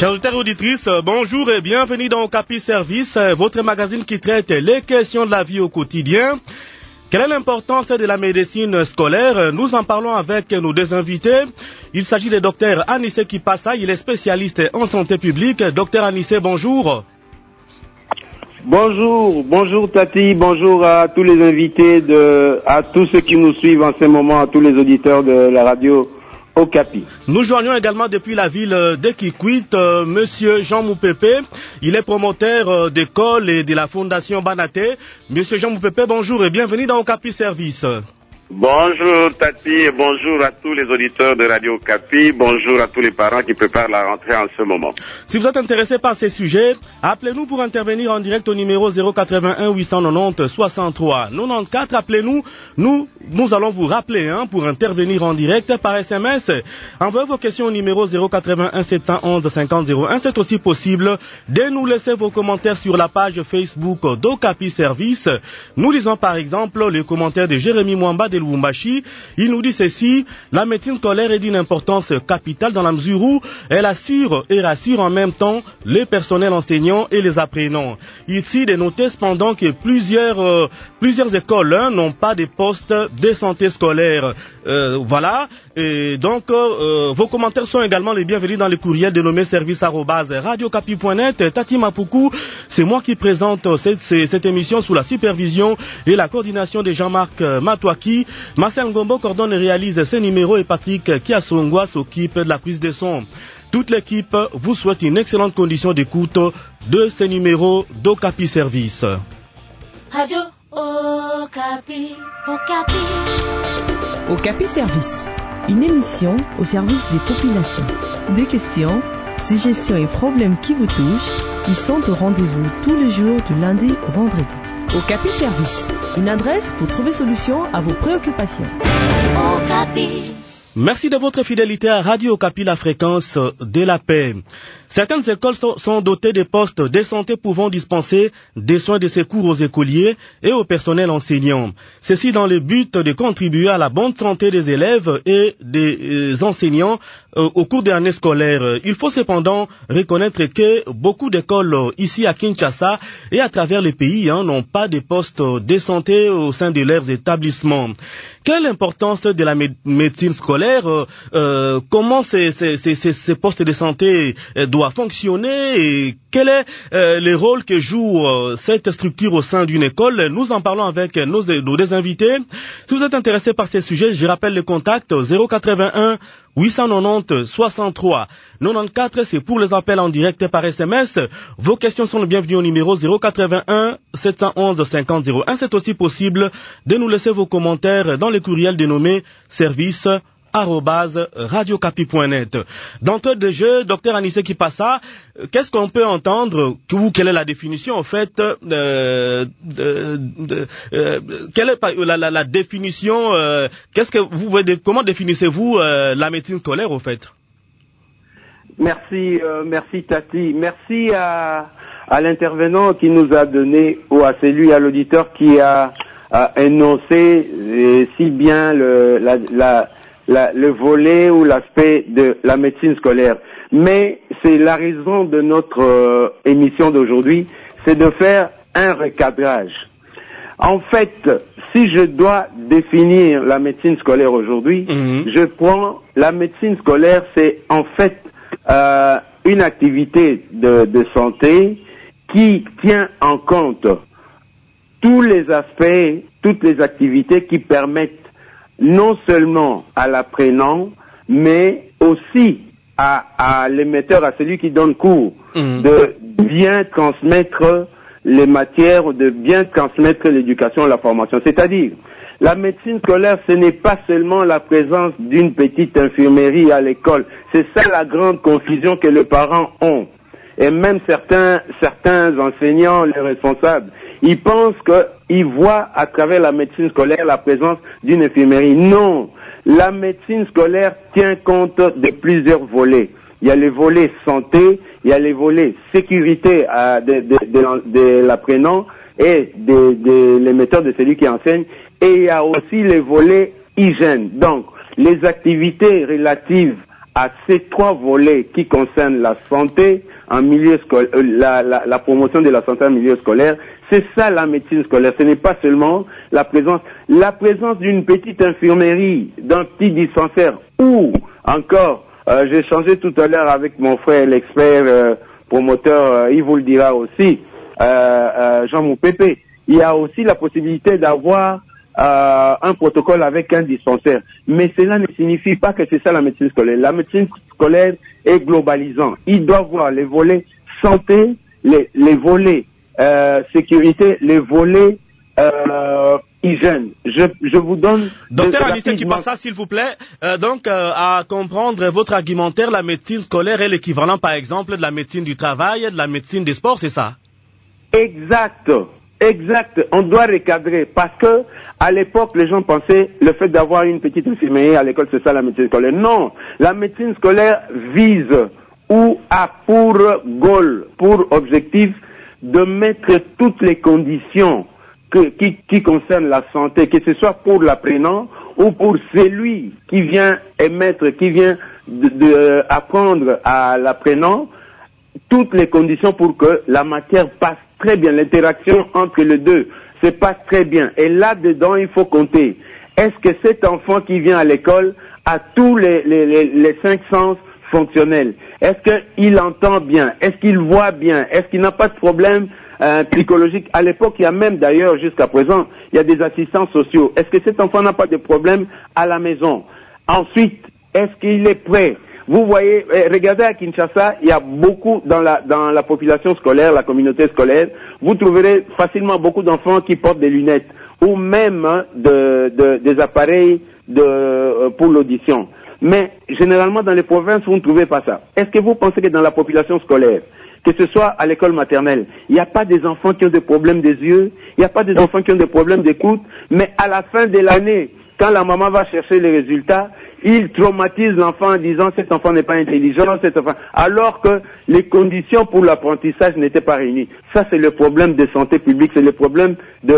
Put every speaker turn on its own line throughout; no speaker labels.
Chers auditeurs et auditrices, bonjour et bienvenue dans Okapi Service, votre magazine qui traite les questions de la vie au quotidien. Quelle est l'importance de la médecine scolaire? Nous en parlons avec nos deux invités. Il s'agit du docteur Anissé Kipassa, il est spécialiste en santé publique. Docteur Anissé, bonjour.
Bonjour Tati, bonjour à tous les invités, à tous ceux qui nous suivent en ce moment, à tous les auditeurs de la radio Okapi.
Nous joignons également depuis la ville de Kikwit, Monsieur Jean Moupépé. Il est promoteur d'école et de la fondation Banaté. Monsieur Jean Moupépé, bonjour et bienvenue dans Okapi Service.
Bonjour Tati et bonjour à tous les auditeurs de Radio Okapi, bonjour à tous les parents qui préparent la rentrée en ce moment.
Si vous êtes intéressé par ces sujets, appelez-nous pour intervenir en direct au numéro 081 890 63 94. Appelez-nous, nous allons vous rappeler pour intervenir en direct par SMS. Envoyez vos questions au numéro 081 711 50 01. C'est aussi possible de nous laisser vos commentaires sur la page Facebook d'Okapi Service. Nous lisons par exemple les commentaires de Jérémy Mwamba de Lubumbashi. Il nous dit ceci: la médecine scolaire est d'une importance capitale dans la mesure où elle assure et rassure en même temps les personnels enseignants et les apprenants. Ici, de noter cependant que plusieurs écoles n'ont pas de postes de santé scolaire. Voilà. Et donc, vos commentaires sont également les bienvenus dans le courriel dénommé service@radiocapi.net. Tati Mapoukou, c'est moi qui présente cette émission sous la supervision et la coordination de Jean-Marc Matouaki. Marcel Ngombo coordonne et réalise ces numéros et Patrick Kiasongwa s'occupe de la prise de son. Toute l'équipe vous souhaite une excellente condition d'écoute de ces numéros d'Okapi Service.
Radio Okapi. Okapi.
Okapi Service, une émission au service des populations. Des questions, suggestions et problèmes qui vous touchent, ils sont au rendez-vous tous les jours du lundi au vendredi. Okapi Service, une adresse pour trouver solution à vos préoccupations.
Okapi.
Merci de votre fidélité à Radio Okapi, la fréquence de la paix. Certaines écoles sont dotées de postes de santé pouvant dispenser des soins de secours aux écoliers et au personnel enseignant. Ceci dans le but de contribuer à la bonne santé des élèves et des enseignants au cours de l'année scolaire. Il faut cependant reconnaître que beaucoup d'écoles ici à Kinshasa et à travers le pays n'ont pas de postes de santé au sein de leurs établissements. Quelle est l'importance de la médecine scolaire? Comment ces postes de santé doivent fonctionner et quel est le rôle que joue cette structure au sein d'une école? Nous en parlons avec nos deux invités. Si vous êtes intéressé par ces sujets, je rappelle le contact 081 890 63 94, c'est pour les appels en direct par SMS. Vos questions sont les bienvenues au numéro 081 711 50 01. C'est aussi possible de nous laisser vos commentaires dans le courriel dénommé service@radiocapi.net. D'entrée de jeu, docteur Anissé Kipassa, qu'est-ce qu'on peut entendre ou quelle est la définition en fait quelle est la définition comment définissez-vous la médecine scolaire au fait?
Merci Tati, merci à l'intervenant qui nous a donné ou à celui, à l'auditeur qui a énoncé si bien le volet ou l'aspect de la médecine scolaire. Mais c'est la raison de notre émission d'aujourd'hui, c'est de faire un recadrage. En fait, si je dois définir la médecine scolaire aujourd'hui, je prends la médecine scolaire, c'est en fait une activité de santé qui tient en compte tous les aspects, toutes les activités qui permettent non seulement à l'apprenant, mais aussi à l'émetteur, à celui qui donne cours, de bien transmettre les matières, de bien transmettre l'éducation, la formation. C'est-à-dire, la médecine scolaire, ce n'est pas seulement la présence d'une petite infirmerie à l'école. C'est ça la grande confusion que les parents ont. Et même certains enseignants, les responsables, ils pensent qu'ils voient à travers la médecine scolaire la présence d'une infirmerie. Non, la médecine scolaire tient compte de plusieurs volets. Il y a les volets santé, il y a les volets sécurité de l'apprenant et de l'émetteur, de celui qui enseigne, et il y a aussi les volets hygiène. Donc, les activités relatives à ces 3 volets qui concernent la santé en milieu scolaire, la promotion de la santé en milieu scolaire. C'est ça la médecine scolaire. Ce n'est pas seulement la présence d'une petite infirmerie, d'un petit dispensaire, ou encore, j'ai échangé tout à l'heure avec mon frère, l'expert promoteur, il vous le dira aussi, Jean Moupépé. Il y a aussi la possibilité d'avoir un protocole avec un dispensaire. Mais cela ne signifie pas que c'est ça la médecine scolaire. La médecine scolaire est globalisante. Il doit voir les volets santé, les volets sécurité, les volets hygiène. Je vous donne...
Docteur Anissé Kipassa, s'il vous plaît. À comprendre votre argumentaire, la médecine scolaire est l'équivalent, par exemple, de la médecine du travail, de la médecine des sports, c'est ça?
Exact. On doit recadrer parce que à l'époque, les gens pensaient le fait d'avoir une petite infirmerie à l'école, c'est ça la médecine scolaire. Non, la médecine scolaire vise ou a pour goal, pour objectif de mettre toutes les conditions qui concernent la santé, que ce soit pour l'apprenant ou pour celui qui vient émettre, qui vient apprendre à l'apprenant, toutes les conditions pour que la matière passe très bien, l'interaction entre les deux se passe très bien. Et là-dedans, il faut compter. Est-ce que cet enfant qui vient à l'école a tous les 5 sens fonctionnels? Est-ce qu'il entend bien? Est-ce qu'il voit bien? Est-ce qu'il n'a pas de problème psychologique? À l'époque, il y a même d'ailleurs, jusqu'à présent, il y a des assistants sociaux. Est-ce que cet enfant n'a pas de problème à la maison? Ensuite, est-ce qu'il est prêt? Vous voyez, regardez à Kinshasa, il y a beaucoup dans la population scolaire, la communauté scolaire, vous trouverez facilement beaucoup d'enfants qui portent des lunettes ou même des appareils pour l'audition. Mais généralement dans les provinces, vous ne trouvez pas ça. Est-ce que vous pensez que dans la population scolaire, que ce soit à l'école maternelle, il n'y a pas des enfants qui ont des problèmes des yeux, il n'y a pas des enfants qui ont des problèmes d'écoute, mais à la fin de l'année, quand la maman va chercher les résultats, il traumatise l'enfant en disant cet enfant n'est pas intelligent, alors que les conditions pour l'apprentissage n'étaient pas réunies. Ça, c'est le problème de santé publique, c'est le problème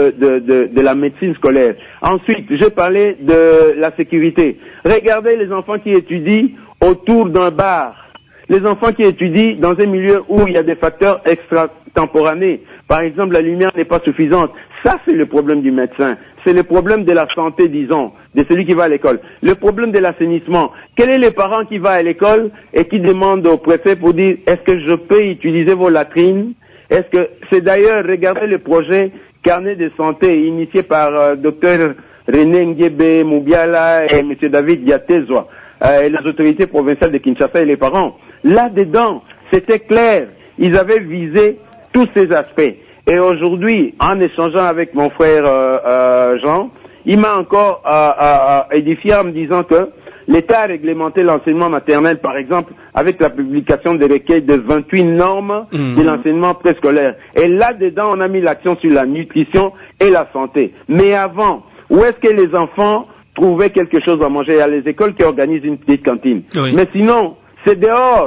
de la médecine scolaire. Ensuite, je parlais de la sécurité. Regardez les enfants qui étudient autour d'un bar. Les enfants qui étudient dans un milieu où il y a des facteurs extratemporanés. Par exemple, la lumière n'est pas suffisante. Ça, c'est le problème du médecin. C'est le problème de la santé, disons, de celui qui va à l'école. Le problème de l'assainissement. Quel est le parent qui va à l'école et qui demande au préfet pour dire est-ce que je peux utiliser vos latrines? Est-ce que c'est d'ailleurs, regardez le projet carnet de santé initié par Dr René Nguebe Moubiala et M. David Diatezwa, et les autorités provinciales de Kinshasa et les parents. Là-dedans, c'était clair. Ils avaient visé tous ces aspects. Et aujourd'hui, en échangeant avec mon frère Jean, il m'a encore édifié en me disant que l'État a réglementé l'enseignement maternel, par exemple, avec la publication des recueils de 28 normes de l'enseignement préscolaire. Et là-dedans, on a mis l'accent sur la nutrition et la santé. Mais avant, où est-ce que les enfants trouvaient quelque chose à manger? Il y a les écoles qui organisent une petite cantine. Oui. Mais sinon, c'est dehors,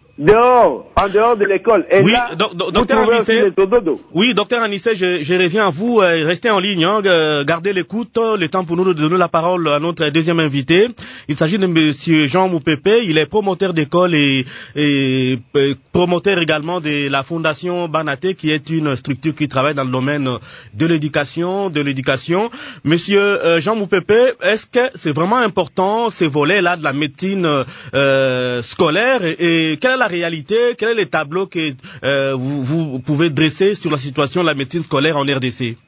en dehors de l'école. Et
oui,
là,
docteur Anissé, oui, docteur Anissé, je reviens à vous. Restez en ligne, gardez l'écoute. Le temps pour nous de donner la parole à notre deuxième invité. Il s'agit de Monsieur Jean Moupépé. Il est promoteur d'école et promoteur également de la Fondation Banaté, qui est une structure qui travaille dans le domaine de l'éducation. Monsieur Jean Moupépé, est-ce que c'est vraiment important ces volets-là de la médecine scolaire et quelle est la réalité, quel est le tableau que vous pouvez dresser sur la situation de la médecine scolaire en RDC?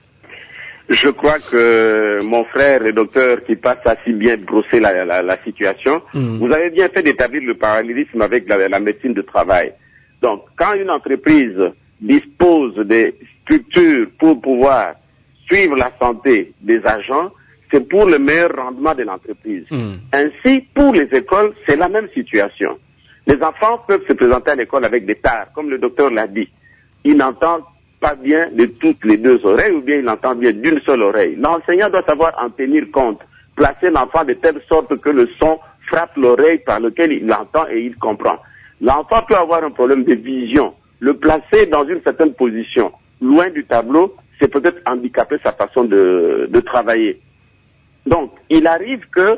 Je crois que mon frère, le docteur, qui passe à si bien brosser la situation, vous avez bien fait d'établir le parallélisme avec la médecine de travail. Donc, quand une entreprise dispose des structures pour pouvoir suivre la santé des agents, c'est pour le meilleur rendement de l'entreprise. Ainsi, pour les écoles, c'est la même situation. Les enfants peuvent se présenter à l'école avec des tares, comme le docteur l'a dit. Ils n'entendent pas bien de toutes les deux oreilles, ou bien ils entendent bien d'une seule oreille. L'enseignant doit savoir en tenir compte, placer l'enfant de telle sorte que le son frappe l'oreille par lequel il entend et il comprend. L'enfant peut avoir un problème de vision. Le placer dans une certaine position, loin du tableau, c'est peut-être handicaper sa façon de travailler. Donc, il arrive que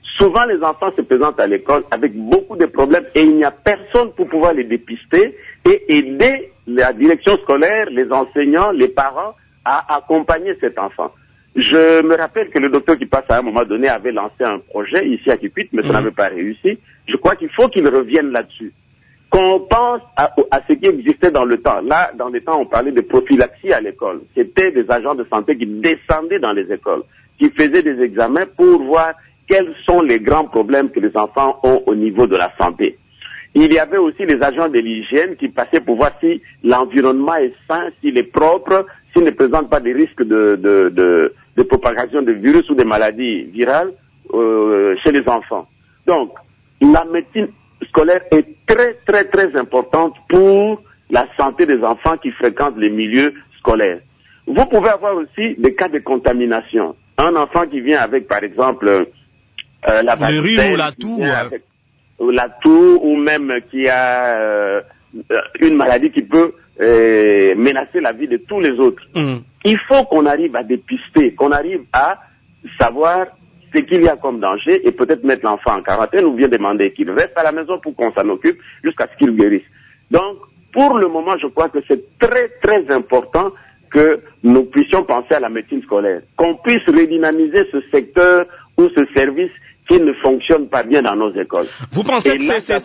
Souvent, les enfants se présentent à l'école avec beaucoup de problèmes et il n'y a personne pour pouvoir les dépister et aider la direction scolaire, les enseignants, les parents à accompagner cet enfant. Je me rappelle que le docteur qui passe à un moment donné avait lancé un projet ici à Kikwit, mais ça n'avait pas réussi. Je crois qu'il faut qu'il revienne là-dessus. Qu'on pense à ce qui existait dans le temps. Là, dans les temps, on parlait de prophylaxie à l'école. C'était des agents de santé qui descendaient dans les écoles, qui faisaient des examens pour voir quels sont les grands problèmes que les enfants ont au niveau de la santé. Il y avait aussi les agents de l'hygiène qui passaient pour voir si l'environnement est sain, s'il est propre, s'il ne présente pas des risques de propagation de virus ou de maladies virales chez les enfants. Donc, la médecine scolaire est très, très, très importante pour la santé des enfants qui fréquentent les milieux scolaires. Vous pouvez avoir aussi des cas de contamination. Un enfant qui vient avec, par exemple, la
varicelle, ou
la toux, ou même qui a une maladie qui peut menacer la vie de tous les autres. Il faut qu'on arrive à dépister, qu'on arrive à savoir ce qu'il y a comme danger et peut-être mettre l'enfant en quarantaine ou bien demander qu'il reste à la maison pour qu'on s'en occupe jusqu'à ce qu'il guérisse. Donc, pour le moment, je crois que c'est très, très important que nous puissions penser à la médecine scolaire, qu'on puisse redynamiser ce secteur ou ce service qui ne fonctionne pas bien dans nos écoles.
Vous pensez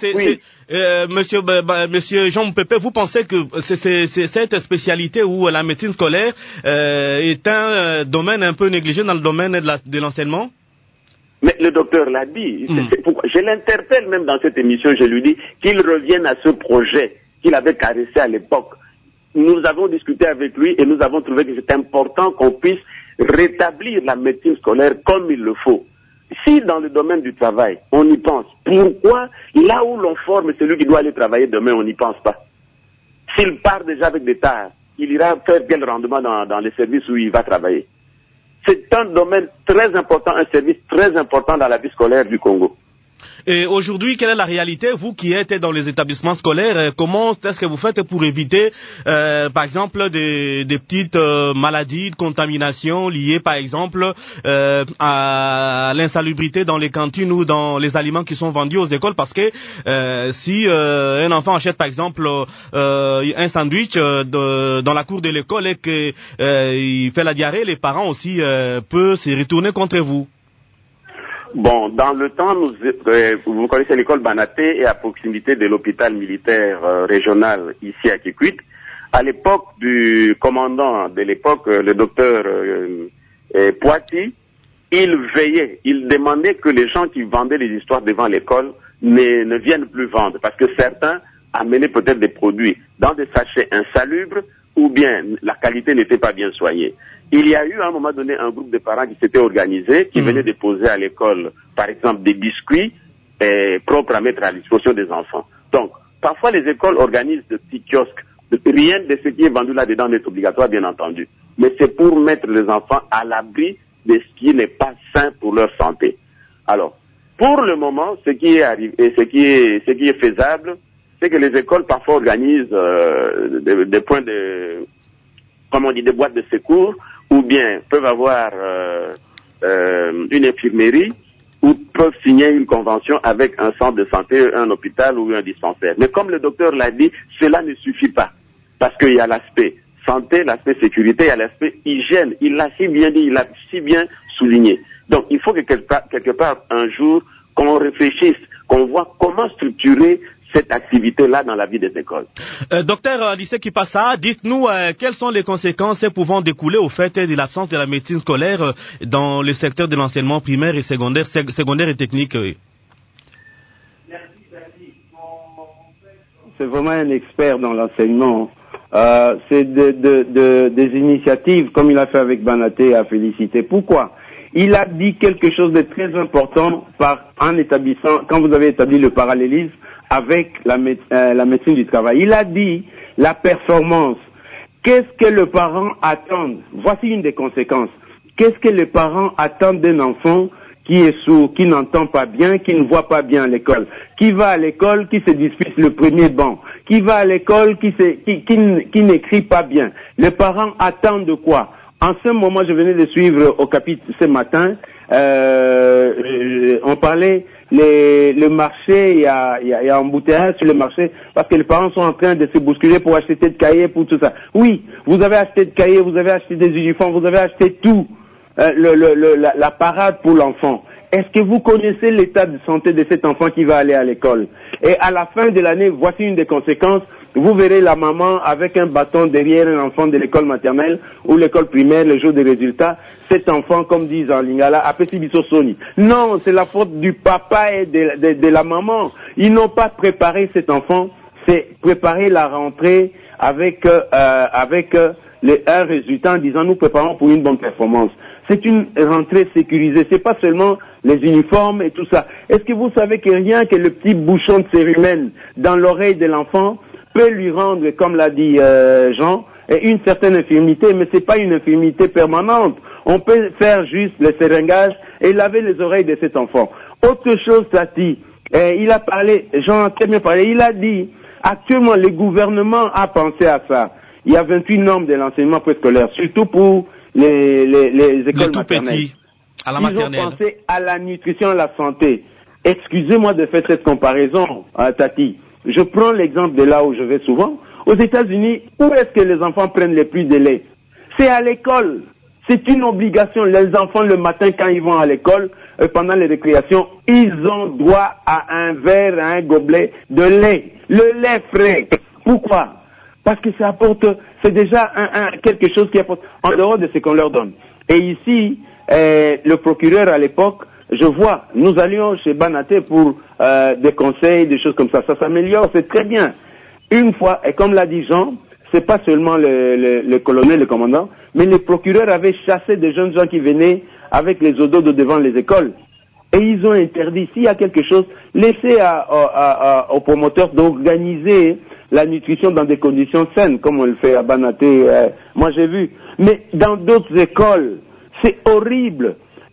Monsieur Jean Pépé, vous pensez que c'est cette spécialité où la médecine scolaire est un domaine un peu négligé dans le domaine de l'enseignement?
Mais le docteur l'a dit. Je l'interpelle même dans cette émission, je lui dis qu'il revienne à ce projet qu'il avait caressé à l'époque. Nous avons discuté avec lui et nous avons trouvé que c'est important qu'on puisse rétablir la médecine scolaire comme il le faut. Si dans le domaine du travail, on y pense, pourquoi là où l'on forme celui qui doit aller travailler demain, on n'y pense pas? S'il part déjà avec des tares, il ira faire quel rendement dans les services où il va travailler? C'est un domaine très important, un service très important dans la vie scolaire du Congo.
Et aujourd'hui, quelle est la réalité? Vous qui êtes dans les établissements scolaires, comment est-ce que vous faites pour éviter, par exemple, des petites maladies de contamination liées, par exemple, à l'insalubrité dans les cantines ou dans les aliments qui sont vendus aux écoles? Parce que si un enfant achète, par exemple, un sandwich dans la cour de l'école et qu'il fait la diarrhée, les parents aussi peuvent se retourner contre vous.
Bon, dans le temps, vous connaissez l'école Banaté est à proximité de l'hôpital militaire régional ici à Kikwit. À l'époque du commandant de l'époque, le docteur Poiti, il veillait, il demandait que les gens qui vendaient les histoires devant l'école ne viennent plus vendre parce que certains amenaient peut-être des produits dans des sachets insalubres ou bien la qualité n'était pas bien soignée. Il y a eu à un moment donné un groupe de parents qui s'était organisé, qui venait déposer à l'école, par exemple, des biscuits propres à mettre à disposition des enfants. Donc, parfois les écoles organisent de petits kiosques. Rien de ce qui est vendu là-dedans n'est obligatoire, bien entendu. Mais c'est pour mettre les enfants à l'abri de ce qui n'est pas sain pour leur santé. Alors, pour le moment, ce qui est arrivé, et ce qui est faisable, c'est que les écoles parfois organisent des points de, comme on dit, des boîtes de secours, ou bien peuvent avoir une infirmerie, ou peuvent signer une convention avec un centre de santé, un hôpital ou un dispensaire. Mais comme le docteur l'a dit, cela ne suffit pas. Parce qu'il y a l'aspect santé, l'aspect sécurité, il y a l'aspect hygiène. Il l'a si bien dit, il l'a si bien souligné. Donc il faut que quelque part un jour, qu'on réfléchisse, qu'on voit comment structurer cette activité-là dans la vie des écoles.
Docteur Adissé Kipassa, dites-nous quelles sont les conséquences pouvant découler au fait de l'absence de la médecine scolaire dans le secteur de l'enseignement primaire et secondaire et technique.
C'est vraiment un expert dans l'enseignement. C'est des initiatives, comme il a fait avec Banaté, à féliciter. Pourquoi? Il a dit quelque chose de très important en établissant, quand vous avez établi le parallélisme avec la médecine du travail. Il a dit la performance. Qu'est-ce que le parent attend? Voici une des conséquences. Qu'est-ce que les parents attendent d'un enfant qui est sourd, qui n'entend pas bien, qui ne voit pas bien à l'école, qui va à l'école, qui se dispute le premier banc, qui va à l'école, qui n'écrit pas bien? Les parents attendent de quoi? En ce moment, je venais de suivre au Capit ce matin on parlait le marché, il y a embouteillage sur le marché parce que les parents sont en train de se bousculer pour acheter de cahiers, pour tout ça. Oui, vous avez acheté de cahiers, vous avez acheté des uniformes, vous avez acheté tout, la parade pour l'enfant. Est-ce que vous connaissez l'état de santé de cet enfant qui va aller à l'école? Et à la fin de l'année, voici une des conséquences. Vous verrez la maman avec un bâton derrière un enfant de l'école maternelle ou l'école primaire le jour des résultats. Cet enfant, comme disent en lingala, a petit biso soni. Non, c'est la faute du papa et de la maman. Ils n'ont pas préparé cet enfant. C'est préparer la rentrée avec un résultat en disant nous préparons pour une bonne performance. C'est une rentrée sécurisée. C'est pas seulement les uniformes et tout ça. Est-ce que vous savez que rien que le petit bouchon de cérumen dans l'oreille de l'enfant peut lui rendre, comme l'a dit Jean, une certaine infirmité, mais c'est pas une infirmité permanente. On peut faire juste le séringage et laver les oreilles de cet enfant. Autre chose, Tati, il a parlé, Jean a très bien parlé, il a dit, actuellement le gouvernement a pensé à ça. Il y a 28 normes de l'enseignement préscolaire, surtout pour les écoles maternelles. Petits, à la maternelle. Ils ont pensé à la nutrition, à la santé. Excusez-moi de faire cette comparaison, Tati. Je prends l'exemple de là où je vais souvent. Aux États-Unis, où est-ce que les enfants prennent le plus de lait? C'est à l'école. C'est une obligation. Les enfants, le matin, quand ils vont à l'école, pendant les récréations, ils ont droit à un verre, à un gobelet de lait. Le lait frais. Pourquoi? Parce que ça apporte, c'est déjà quelque chose qui apporte, en dehors de ce qu'on leur donne. Et ici, le procureur à l'époque, je vois, nous allions chez Banaté pour des conseils, des choses comme ça. Ça s'améliore, c'est très bien. Une fois, et comme l'a dit Jean, c'est pas seulement le colonel, le commandant, mais les procureurs avaient chassé des jeunes gens qui venaient avec les odos de devant les écoles. Et ils ont interdit, s'il y a quelque chose, laissez aux promoteurs d'organiser la nutrition dans des conditions saines, comme on le fait à Banaté. Moi j'ai vu. Mais dans d'autres écoles, c'est horrible.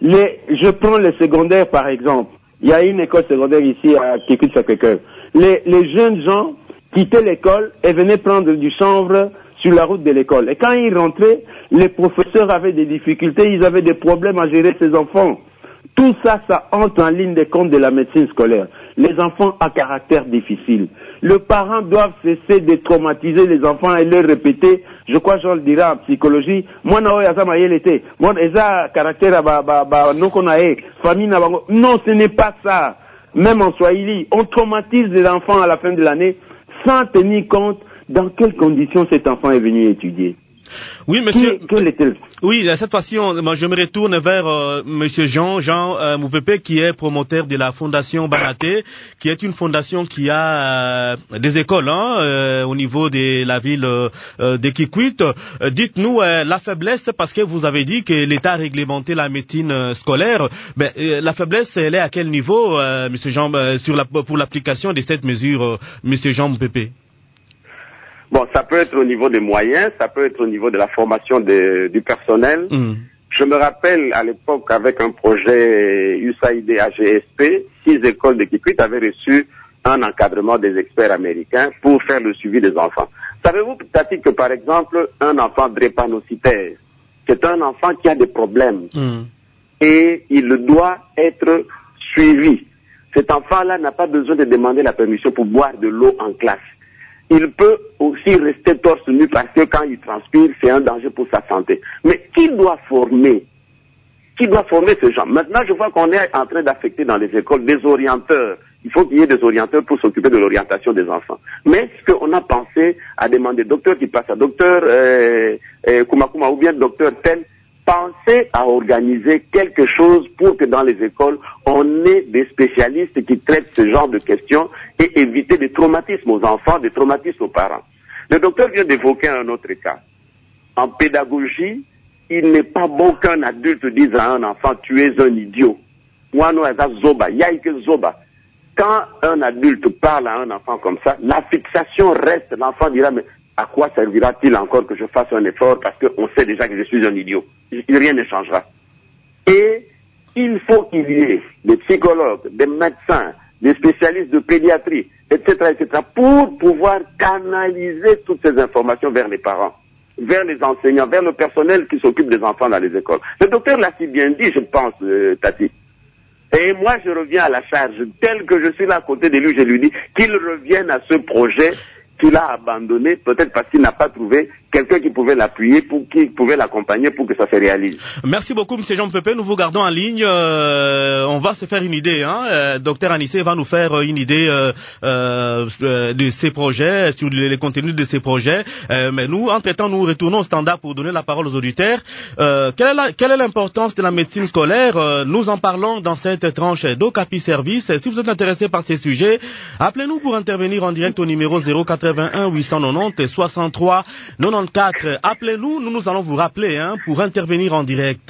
Je prends le secondaire par exemple. Il y a une école secondaire ici à Kékut-Sacré-Cœur. Les jeunes gens quittaient l'école et venaient prendre du chanvre sur la route de l'école. Et quand ils rentraient, les professeurs avaient des difficultés, ils avaient des problèmes à gérer ces enfants. Tout ça, ça entre en ligne de compte de la médecine scolaire. Les enfants à caractère difficile. Les parents doivent cesser de traumatiser les enfants et leur répéter, je crois Jean le dira en psychologie, moi na oya za mayelete, moi eza caractère non konae, famille na bango. Non, ce n'est pas ça. Même en Swahili, on traumatise les enfants à la fin de l'année sans tenir compte dans quelles conditions cet enfant est venu étudier.
Oui, monsieur.
Quel est-il?
Oui, cette fois-ci, je me retourne vers monsieur Jean Moupepe, qui est promoteur de la fondation Banaté, qui est une fondation qui a des écoles au niveau de la ville de Kikwit. Dites-nous la faiblesse, parce que vous avez dit que l'État a réglementé la médecine scolaire. La faiblesse, elle est à quel niveau, monsieur Jean, pour l'application de cette mesure, monsieur Jean Moupepe?
Bon, ça peut être au niveau des moyens, ça peut être au niveau de la formation du personnel. Je me rappelle à l'époque avec un projet USAID AGSP, 6 écoles de Kikwit avaient reçu un encadrement des experts américains pour faire le suivi des enfants. Savez-vous, Tati, que par exemple, un enfant drépanocytaire, c'est un enfant qui a des problèmes et il doit être suivi. Cet enfant-là n'a pas besoin de demander la permission pour boire de l'eau en classe. Il peut aussi rester torse nu parce que quand il transpire, c'est un danger pour sa santé. Mais qui doit former? Qui doit former ces gens? Maintenant, je vois qu'on est en train d'affecter dans les écoles des orienteurs. Il faut qu'il y ait des orienteurs pour s'occuper de l'orientation des enfants. Mais est-ce qu'on a pensé à demander docteur qui passe à docteur Kumakuma ou bien docteur tel? Pensez à organiser quelque chose pour que dans les écoles, on ait des spécialistes qui traitent ce genre de questions et éviter des traumatismes aux enfants, des traumatismes aux parents. Le docteur vient d'évoquer un autre cas. En pédagogie, il n'est pas bon qu'un adulte dise à un enfant, tu es un idiot. Quand un adulte parle à un enfant comme ça, la fixation reste, l'enfant dira, mais à quoi servira-t-il encore que je fasse un effort parce qu'on sait déjà que je suis un idiot? Rien ne changera. Et il faut qu'il y ait des psychologues, des médecins, des spécialistes de pédiatrie, etc., pour pouvoir canaliser toutes ces informations vers les parents. vers les enseignants, vers le personnel qui s'occupe des enfants dans les écoles. Le docteur l'a si bien dit, je pense, Tati. Et moi, je reviens à la charge. Tel que je suis là à côté de lui, je lui dis qu'il revienne à ce projet qu'il a abandonné, peut-être parce qu'il n'a pas trouvé quelqu'un qui pouvait l'appuyer, qui pouvait l'accompagner pour que ça se réalise.
Merci beaucoup, M. Jean Pépé. Nous vous gardons en ligne. On va se faire une idée. Docteur Anissé va nous faire une idée de ces projets, sur les contenus de ces projets. Mais nous, entre-temps, nous retournons au standard pour donner la parole aux auditeurs. Quelle est l'importance de la médecine scolaire? Nous en parlons dans cette tranche d'Ocapi Service. Si vous êtes intéressé par ces sujets, appelez-nous pour intervenir en direct au numéro 081 890 63 94. Appelez-nous, nous allons vous rappeler pour intervenir en direct.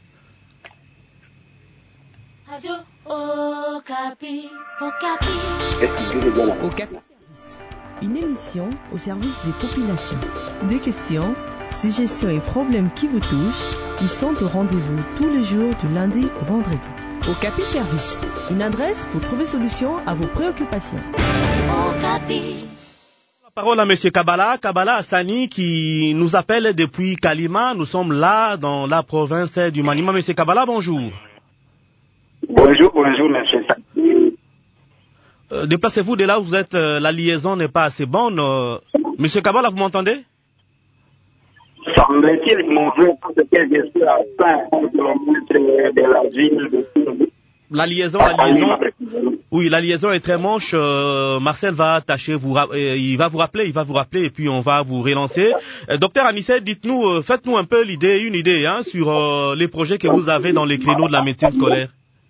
Radio Okapi. Okapi.
Okapi Service. Une émission au service des populations. Des questions, suggestions et problèmes qui vous touchent, ils sont au rendez-vous tous les jours du lundi au vendredi. Okapi Service. Une adresse pour trouver solution à vos préoccupations.
Okapi.
La parole à M. Kabala Hassani qui nous appelle depuis Kalima. Nous sommes là dans la province du Maniema. M. Kabala, bonjour.
Bonjour, M. Saki.
Déplacez-vous de là où vous êtes, la liaison n'est pas assez bonne. M. Kabala, vous m'entendez?
Semble-t-il mauvais parce que je suis à 50 km de la ville de
La liaison, oui, la liaison est très moche. Marcel va tâcher, il va vous rappeler, et puis on va vous relancer. Docteur Anissé, dites-nous, faites-nous un peu une idée, sur les projets que vous avez dans les créneaux de la médecine scolaire.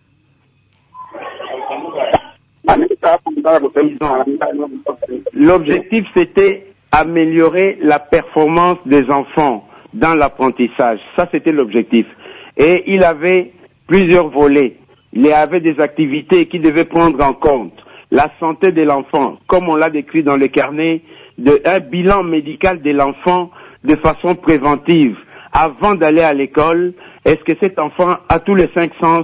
L'objectif, c'était améliorer la performance des enfants dans l'apprentissage. Ça, c'était l'objectif. Et il avait plusieurs volets. Il y avait des activités qui devaient prendre en compte la santé de l'enfant, comme on l'a décrit dans le carnet, un bilan médical de l'enfant de façon préventive. Avant d'aller à l'école, est-ce que cet enfant a tous les 5 sens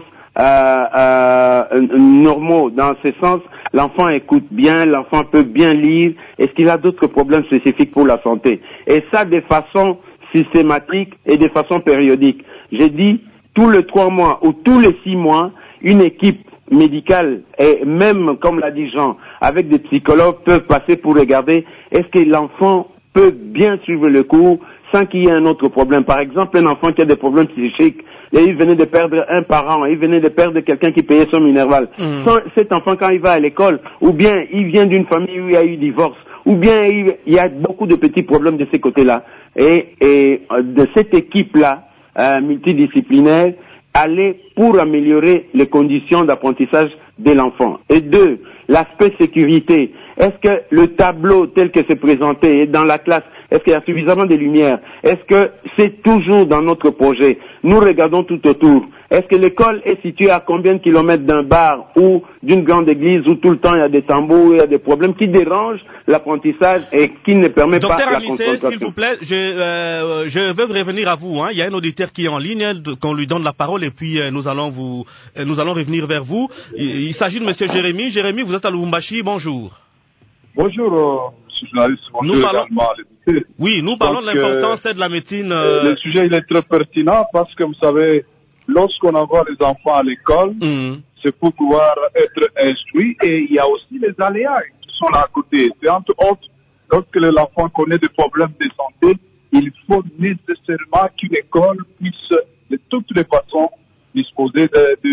normaux? Dans ce sens, l'enfant écoute bien, l'enfant peut bien lire. Est-ce qu'il a d'autres problèmes spécifiques pour la santé? Et ça de façon systématique et de façon périodique. J'ai dit tous les 3 mois ou tous les 6 mois, une équipe médicale, et même, comme l'a dit Jean, avec des psychologues, peuvent passer pour regarder est-ce que l'enfant peut bien suivre le cours sans qu'il y ait un autre problème. Par exemple, un enfant qui a des problèmes psychiques, et il venait de perdre un parent, il venait de perdre quelqu'un qui payait son minerval. Cet enfant, quand il va à l'école, ou bien il vient d'une famille où il y a eu divorce, ou bien il y a beaucoup de petits problèmes de ces côtés-là. Et de cette équipe-là, multidisciplinaire, aller pour améliorer les conditions d'apprentissage de l'enfant. Et 2, l'aspect sécurité. Est-ce que le tableau tel que c'est présenté est dans la classe? Est-ce qu'il y a suffisamment de lumière? Est-ce que c'est toujours dans notre projet? Nous regardons tout autour. Est-ce que l'école est située à combien de kilomètres d'un bar ou d'une grande église où tout le temps il y a des tambours, il y a des problèmes qui dérangent l'apprentissage et qui ne permettent pas la concentration?
Docteur s'il vous plaît, je vais revenir à vous. Il y a un auditeur qui est en ligne, qu'on lui donne la parole et puis nous allons revenir vers vous. Il s'agit de Monsieur Jérémy. Jérémy, vous êtes à Lubumbashi. Bonjour.
Bonjour, monsieur journaliste. Bonjour également à l'édité.
Oui, nous parlons de l'importance de la médecine.
Le sujet il est très pertinent parce que vous savez, lorsqu'on envoie les enfants à l'école, c'est pour pouvoir être instruit et il y a aussi les aléas qui sont là à côté. C'est entre autres, lorsque l'enfant connaît des problèmes de santé, il faut nécessairement qu'une école puisse de toutes les façons disposer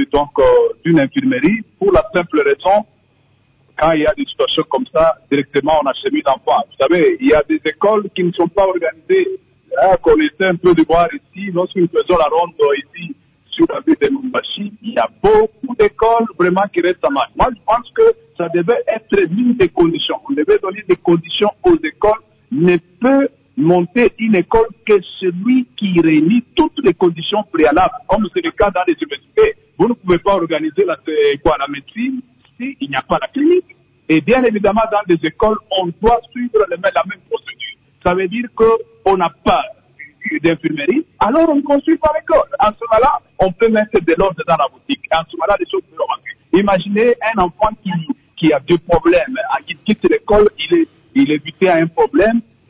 d'une infirmerie pour la simple raison. Quand il y a des situations comme ça, directement on achemine l'enfant. Vous savez, il y a des écoles qui ne sont pas organisées. Qu'on essaie un peu de voir ici, lorsque nous faisons la ronde ici sur la ville de Lubumbashi, il y a beaucoup d'écoles vraiment qui restent à mal. Moi, je pense que ça devait être l'une des conditions. On devait donner des conditions aux écoles. Ne peut monter une école que celui qui réunit toutes les conditions préalables, comme c'est le cas dans les universités. Vous ne pouvez pas organiser la médecine il n'y a pas la clinique. Et bien évidemment, dans les écoles, on doit suivre la même procédure. Ça veut dire qu'on n'a pas d'infirmerie, alors on ne construit pas l'école. En ce moment-là, on peut mettre de l'ordre dans la boutique. En ce moment-là, les choses peuvent avancer. Imaginez un enfant qui a 2 problèmes. Il quitte l'école, il est buté à un problème,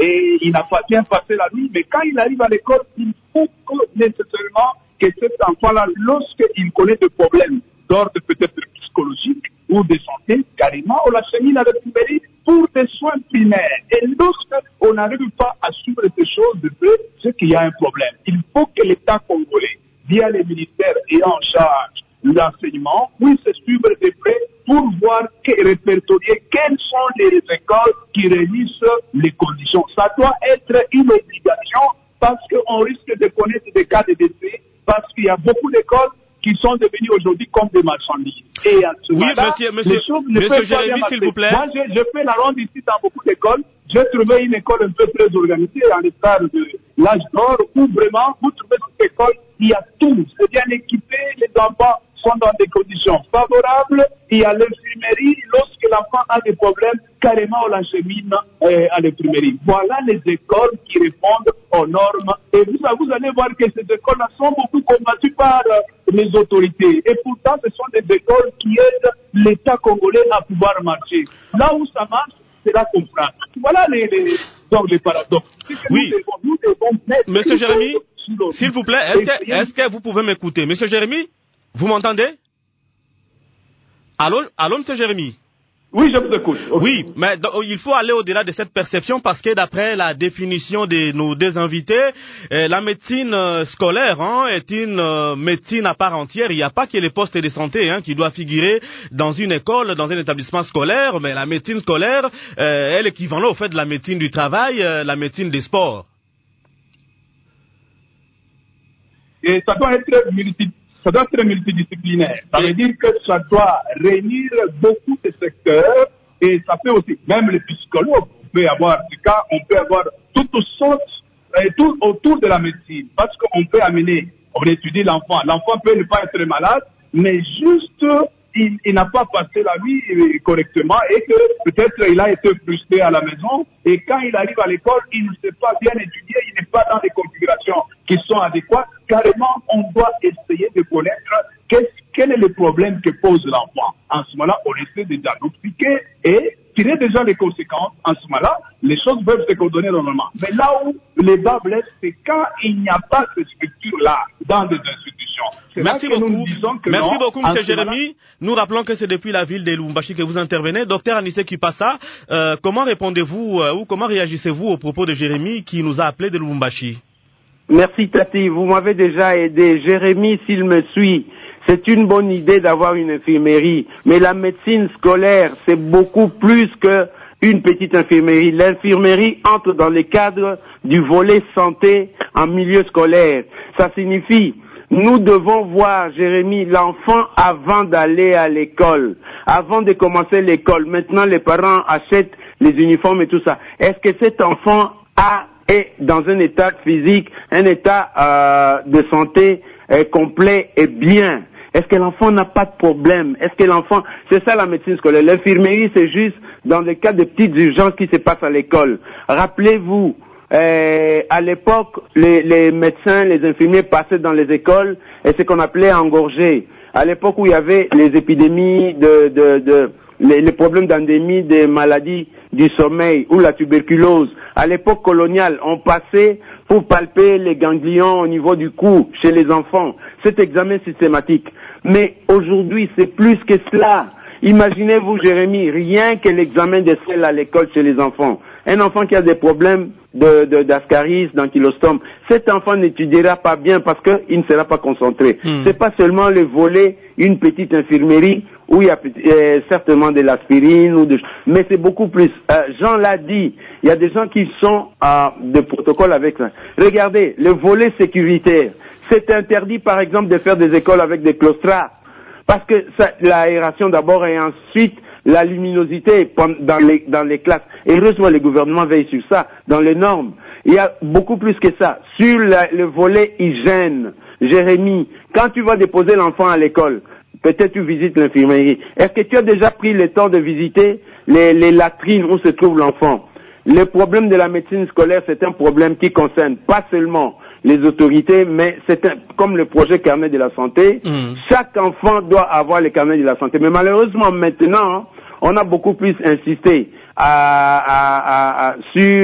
et il n'a pas bien passé la nuit, mais quand il arrive à l'école, il faut nécessairement que cet enfant-là, lorsqu'il connaît des problèmes d'ordre peut-être psychologique ou de santé, carrément, on l'achemine à l'infirmerie pour des soins primaires. Et lorsqu'on n'arrive pas à suivre ces choses de près, c'est qu'il y a un problème. Il faut que l'État congolais, via les ministères ayant en charge l'enseignement, puisse suivre de près pour voir et répertorier quelles sont les écoles qui réunissent les conditions. Ça doit être une obligation parce qu'on risque de connaître des cas de décès, parce qu'il y a beaucoup d'écoles qui sont devenues aujourd'hui comme des marchandises. Et à ce moment-là,
monsieur Jérémy, s'il vous plaît.
Moi, je fais la ronde ici dans beaucoup d'écoles. J'ai trouvé une école un peu très organisée, à l'état de l'âge d'or, où vraiment, vous trouvez cette école, il y a tout. C'est bien équipé, les enfants sont dans des conditions favorables. Il y a l'infirmerie. Lorsque l'enfant a des problèmes, carrément on l'achemine à l'infirmerie. Voilà les écoles qui répondent aux normes. Et vous allez voir que ces écoles sont beaucoup combattues par les autorités. Et pourtant, ce sont des écoles qui aident l'État congolais à pouvoir marcher. Là où ça marche, c'est là qu'on prend. Voilà les paradoxes.
Oui. Monsieur Jérémy, s'il vous plaît, est-ce que vous pouvez m'écouter? Monsieur Jérémy, vous m'entendez? Allô, monsieur Jérémy?
Oui, je vous écoute. Okay.
Oui, mais il faut aller au-delà de cette perception parce que d'après la définition de nos deux invités, la médecine scolaire est une médecine à part entière. Il n'y a pas que les postes de santé qui doivent figurer dans une école, dans un établissement scolaire, mais la médecine scolaire est l'équivalent au fait de la médecine du travail, la médecine des sports.
Et ça doit être multidisciplinaire. Ça veut dire que ça doit réunir beaucoup de secteurs et ça peut aussi, même les psychologues, on peut avoir ce cas, on peut avoir toutes sortes, tout autour de la médecine. Parce qu'on peut on étudie l'enfant. L'enfant peut ne pas être malade, mais juste, il n'a pas passé la vie correctement et que peut-être il a été frustré à la maison et quand il arrive à l'école, il ne sait pas bien étudier, il n'est pas dans des configurations qui sont adéquates. Carrément, on doit essayer de connaître quel est le problème que pose l'enfant. En ce moment-là, on essaie de diagnostiquer et tirer déjà les conséquences. En ce moment-là, les choses peuvent se coordonner normalement. Mais là où les bas blessent, c'est quand il n'y a pas cette structure-là dans des institutions.
Merci beaucoup. Merci beaucoup, M. Jérémy. Nous rappelons que c'est depuis la ville de Lubumbashi que vous intervenez. Docteur Anissé Kipassa, comment répondez-vous ou comment réagissez-vous aux propos de Jérémy qui nous a appelé de Lubumbashi?
Merci Tati, vous m'avez déjà aidé. Jérémy, s'il me suit, c'est une bonne idée d'avoir une infirmerie, mais la médecine scolaire, c'est beaucoup plus qu'une petite infirmerie. L'infirmerie entre dans le cadre du volet santé en milieu scolaire. Ça signifie, nous devons voir, Jérémy, l'enfant avant d'aller à l'école, avant de commencer l'école. Maintenant, les parents achètent les uniformes et tout ça. Est-ce que cet enfant est dans un état physique, un état de santé complet et bien? Est-ce que l'enfant n'a pas de problème? Est-ce que l'enfant... C'est ça la médecine scolaire. L'infirmerie, c'est juste dans le cas de petites urgences qui se passent à l'école. Rappelez-vous, à l'époque, les médecins, les infirmiers passaient dans les écoles et ce qu'on appelait engorger. À l'époque où il y avait les épidémies les problèmes d'endémie des maladies du sommeil ou la tuberculose. À l'époque coloniale, on passait pour palper les ganglions au niveau du cou chez les enfants. Cet examen systématique. Mais aujourd'hui, c'est plus que cela. Imaginez-vous, Jérémy, rien que l'examen de sel à l'école chez les enfants. Un enfant qui a des problèmes d'ascaris, d'ankylostome, cet enfant n'étudiera pas bien parce qu'il ne sera pas concentré. C'est pas seulement le volet, une petite infirmerie où il y a certainement de l'aspirine mais c'est beaucoup plus. Jean l'a dit, il y a des gens qui sont de protocole avec ça. Regardez, le volet sécuritaire, c'est interdit par exemple de faire des écoles avec des claustras parce que l'aération d'abord et ensuite la luminosité dans les classes. Et heureusement, le gouvernement veille sur ça, dans les normes. Il y a beaucoup plus que ça. Sur le volet hygiène, Jérémy, quand tu vas déposer l'enfant à l'école, peut-être tu visites l'infirmerie. Est-ce que tu as déjà pris le temps de visiter les latrines où se trouve l'enfant? Le problème de la médecine scolaire, c'est un problème qui concerne pas seulement les autorités, mais comme le projet carnet de la santé. Chaque enfant doit avoir le carnet de la santé. Mais malheureusement, maintenant, on a beaucoup plus insisté sur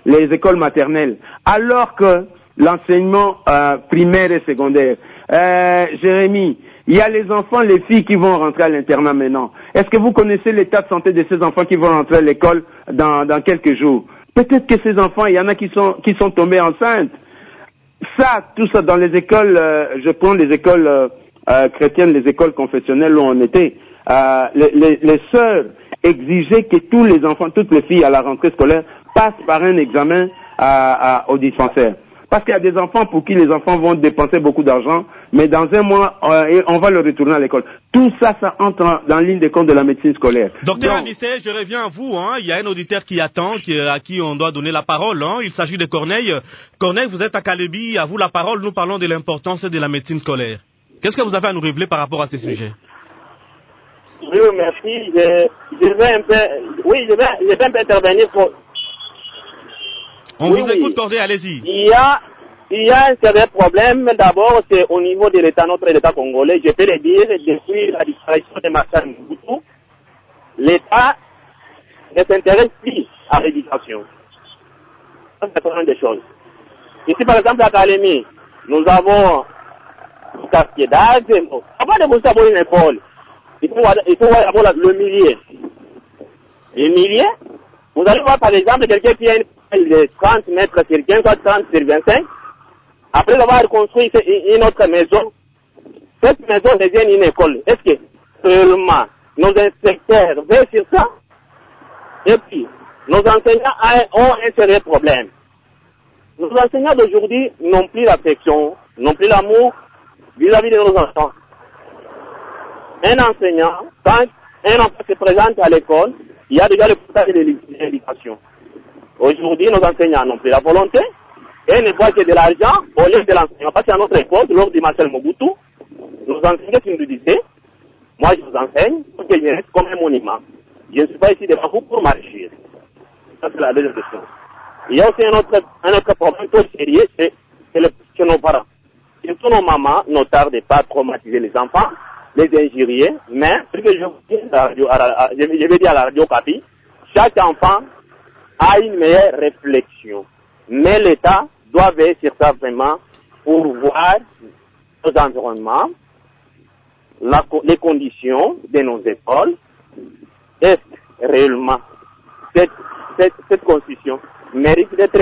les écoles maternelles, alors que l'enseignement primaire et secondaire. Jérémy, il y a les enfants, les filles qui vont rentrer à l'internat maintenant. Est-ce que vous connaissez l'état de santé de ces enfants qui vont rentrer à l'école dans quelques jours? Peut-être que ces enfants, il y en a qui sont tombés enceintes. Ça, tout ça dans les écoles, je prends les écoles chrétiennes, les écoles confessionnelles où on était. Les sœurs exigeaient que tous les enfants, toutes les filles à la rentrée scolaire passent par un examen au dispensaire. Parce qu'il y a des enfants pour qui les enfants vont dépenser beaucoup d'argent, mais dans un mois, on va le retourner à l'école. Tout ça, ça entre dans ligne de compte de la médecine scolaire.
Docteur Anissé, je reviens à vous. Il y a un auditeur qui attend, à qui on doit donner la parole. Il s'agit de Corneille. Corneille, vous êtes à Kalébi, à vous la parole. Nous parlons de l'importance de la médecine scolaire. Qu'est-ce que vous avez à nous révéler par rapport à ces sujets?
Oui, merci. Je vais un peu intervenir pour...
On vous écoute, Corneille, allez-y.
Il y a un sérieux problème. D'abord, c'est au niveau de l'État, notre État congolais. Je peux le dire, depuis la disparition de Marcel Mobutu, l'État ne s'intéresse plus à l'éducation. Ça, c'est une des choses. Ici, par exemple, à Kalemi, nous avons un quartier d'âge. Avant de vous avoir une école, il faut avoir le millier. Le millier, vous allez voir, par exemple, quelqu'un qui a une de 30 mètres sur 15, soit 30 sur 25. Après avoir construit une autre maison, cette maison devient une école. Est-ce que seulement nos inspecteurs veillent sur ça? Et puis, nos enseignants ont un sérieux problème. Nos enseignants d'aujourd'hui n'ont plus l'affection, n'ont plus l'amour vis-à-vis de nos enfants. Un enseignant, quand un enfant se présente à l'école, il y a déjà le portail de l'éducation. Aujourd'hui, nos enseignants n'ont plus la volonté et ne voient que de l'argent au lieu de l'enseignement. Parce qu'à notre époque, lors du Marcel Mobutu, nos enseignants qui nous disaient, moi je vous enseigne pour que je reste comme un monument. Je ne suis pas ici devant vous pour marcher. Ça, c'est la deuxième question. Il y a aussi un autre problème très sérieux, c'est nos parents. Surtout nos mamans ne tardent pas à traumatiser les enfants, les injurier, mais ce que je vous dis je vais dire à la radio Capi, chaque enfant a une meilleure réflexion. Mais l'État doit veiller sur ça vraiment pour voir nos environnements, les conditions de nos écoles. Est-ce réellement cette constitution mérite d'être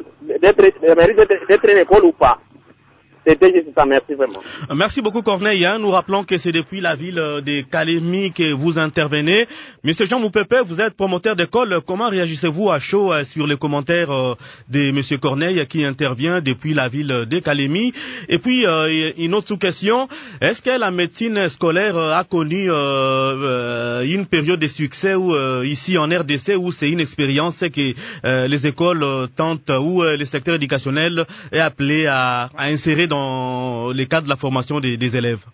une école ou pas? C'était juste ça, merci vraiment.
Merci beaucoup Corneille. Nous rappelons que c'est depuis la ville de Kalemi que vous intervenez. Monsieur Jean Moupepe, vous êtes promoteur d'école. Comment réagissez-vous à chaud sur les commentaires de Monsieur Corneille qui intervient depuis la ville de Kalemi? Et puis une autre sous-question, est-ce que la médecine scolaire a connu une période de succès ici en RDC où c'est une expérience que les écoles tentent ou le secteur éducationnel est appelé à insérer dans les cadres de la formation des élèves?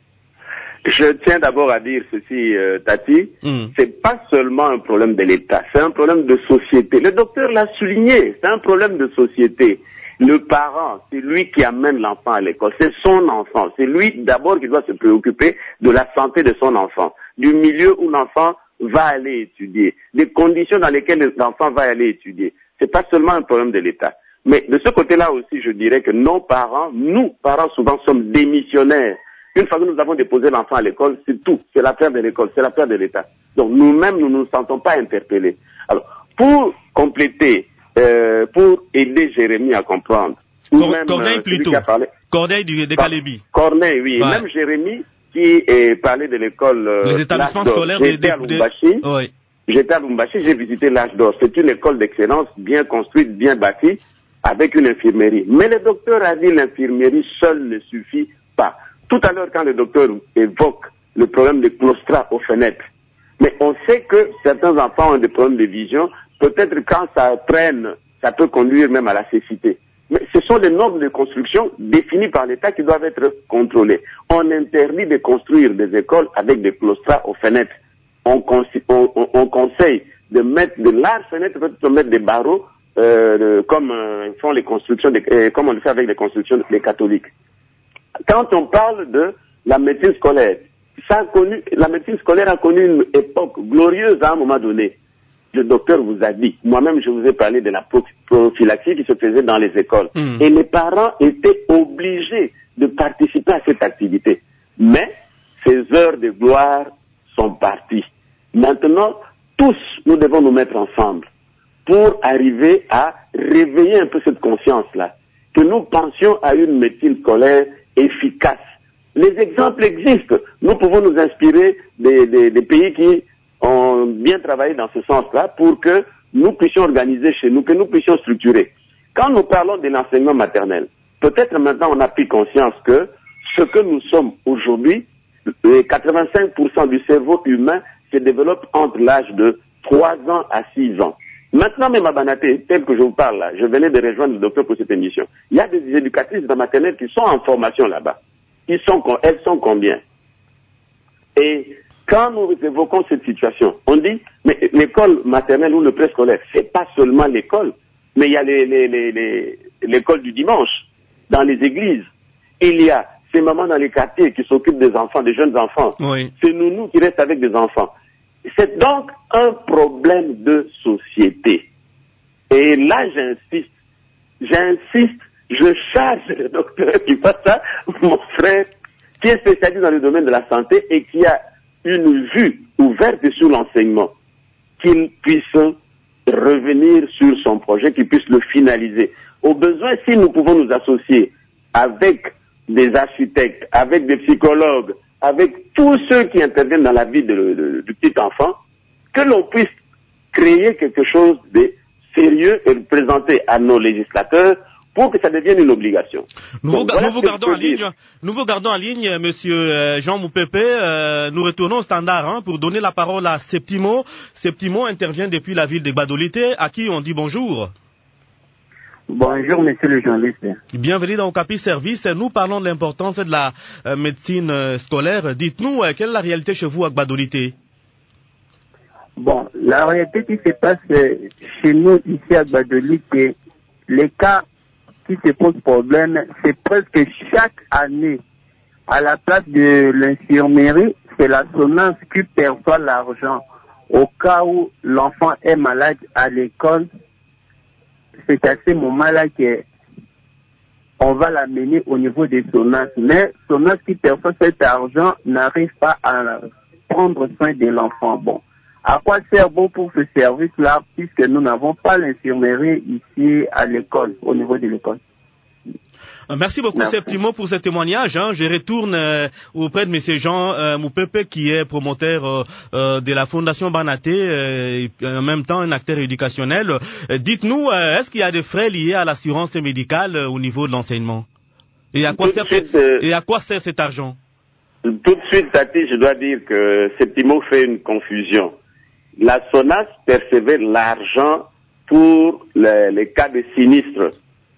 Je tiens d'abord à dire ceci, Tati, c'est pas seulement un problème de l'État, c'est un problème de société. Le docteur l'a souligné, c'est un problème de société. Le parent, c'est lui qui amène l'enfant à l'école, c'est son enfant, c'est lui d'abord qui doit se préoccuper de la santé de son enfant, du milieu où l'enfant va aller étudier, des conditions dans lesquelles l'enfant va aller étudier. C'est pas seulement un problème de l'État. Mais de ce côté-là aussi, je dirais que nos parents, nous, parents, souvent sommes démissionnaires. Une fois que nous avons déposé l'enfant à l'école, c'est tout. C'est l'affaire de l'école, c'est l'affaire de l'État. Donc nous-mêmes, nous ne nous sentons pas interpellés. Alors, pour compléter, pour aider Jérémy à comprendre...
Corneille plutôt. Corneille de Kalébi.
Corneille, oui. Ouais. Et même Jérémy, qui parlait de l'école...
Les établissements scolaires de...
J'étais à Lumbashi, j'ai visité l'Âge d'Or. C'est une école d'excellence, bien construite, bien bâtie, avec une infirmerie. Mais le docteur a dit l'infirmerie seule ne suffit pas. Tout à l'heure, quand le docteur évoque le problème de claustrat aux fenêtres, mais on sait que certains enfants ont des problèmes de vision. Peut-être quand ça traîne, ça peut conduire même à la cécité. Mais ce sont des normes de construction définies par l'État qui doivent être contrôlées. On interdit de construire des écoles avec des claustras aux fenêtres. On conseille de mettre de larges fenêtres, peut-être mettre des barreaux, comme font les constructions, comme on le fait avec les constructions des catholiques. Quand on parle de la médecine scolaire, la médecine scolaire a connu une époque glorieuse à un moment donné. le docteur vous a dit, moi-même je vous ai parlé de la prophylaxie qui se faisait dans les écoles. Et les parents étaient obligés de participer à cette activité. Mais ces heures de gloire sont parties. Maintenant, tous, nous devons nous mettre ensemble pour arriver à réveiller un peu cette conscience-là, que nous pensions à une médecine scolaire efficace. Les exemples existent. Nous pouvons nous inspirer des pays qui ont bien travaillé dans ce sens-là pour que nous puissions organiser chez nous, que nous puissions structurer. Quand nous parlons de l'enseignement maternel, peut-être maintenant on a pris conscience que ce que nous sommes aujourd'hui, 85% du cerveau humain se développe entre l'âge de 3 ans à 6 ans. Maintenant même à Banaté, tel que je vous parle là, je venais de rejoindre le docteur pour cette émission. Il y a des éducatrices de la maternelle qui sont en formation là-bas. Elles sont combien? Et quand nous évoquons cette situation, on dit, mais l'école maternelle ou le préscolaire, c'est pas seulement l'école, mais il y a l'école du dimanche, dans les églises. Il y a ces mamans dans les quartiers qui s'occupent des enfants, des jeunes enfants.
Oui.
C'est nous qui restent avec des enfants. C'est donc un problème de société. Et là, j'insiste, je charge le docteur qui fait ça, mon frère, qui est spécialiste dans le domaine de la santé et qui a une vue ouverte sur l'enseignement, qu'il puisse revenir sur son projet, qu'il puisse le finaliser. Au besoin, si nous pouvons nous associer avec des architectes, avec des psychologues, avec tous ceux qui interviennent dans la vie du petit enfant, que l'on puisse créer quelque chose de sérieux et le présenter à nos législateurs pour que ça devienne une obligation.
Nous vous gardons en ligne, monsieur Jean Moupépé. Nous retournons au standard pour donner la parole à Septimo. Septimo intervient depuis la ville de Gbadolité, à qui on dit bonjour.
Bonjour, monsieur le journaliste.
Bienvenue dans Okapi Service. Nous parlons de l'importance de la médecine scolaire. Dites-nous, quelle est la réalité chez vous à Gbadolité?
Bon, la réalité qui se passe chez nous ici à Gbadolité, les cas qui se posent problème, c'est presque chaque année. À la place de l'infirmerie, c'est la SONAS qui perçoit l'argent. Au cas où l'enfant est malade à l'école, c'est à ce moment-là qu'on va l'amener au niveau des SONAS. Mais SONAS qui perçoit cet argent n'arrive pas à prendre soin de l'enfant. Bon, à quoi sert bon pour ce service-là, puisque nous n'avons pas l'infirmerie ici à l'école, au niveau de l'école?
Merci beaucoup, Septimo, pour ce témoignage. Je retourne auprès de M. Jean Moupépé, qui est promoteur de la Fondation Banaté, et en même temps un acteur éducationnel. Dites-nous, est-ce qu'il y a des frais liés à l'assurance médicale au niveau de l'enseignement? Et à quoi sert cet argent?
Tout de suite, Tati, je dois dire que Septimo fait une confusion. La SONAS percevait l'argent pour les cas de sinistres.